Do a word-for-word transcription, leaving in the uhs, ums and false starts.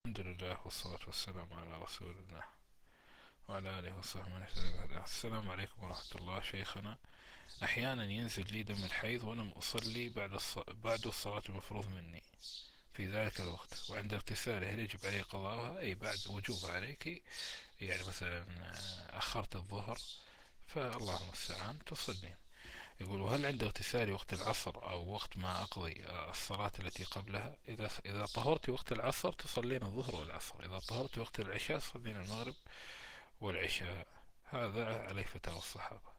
الحمد لله والصلاة والسلام على رسول الله وعلى آله وصحبه من اهتدى بهداه. السلام عليكم ورحمة الله. شيخنا، أحيانا ينزل لي دم الحيض ولم أصلي بعد الص... بعد الصلاة المفروض مني في ذلك الوقت، وعند اغتساله هل يجب علي قضاءها؟ أي بعد وجوب عليك، يعني مثلا آه، أخرت الظهر فالله المستعان تصلين. يقول: وهل عند اغتسالي وقت العصر أو وقت ما أقضي آه، الصلاة التي قبلها؟ إذا إذا طهرت وقت العصر تصلين الظهر والعصر، إذا طهرت وقت العشاء تصلين المغرب والعشاء. هذا عليه فتاوى الصحابة.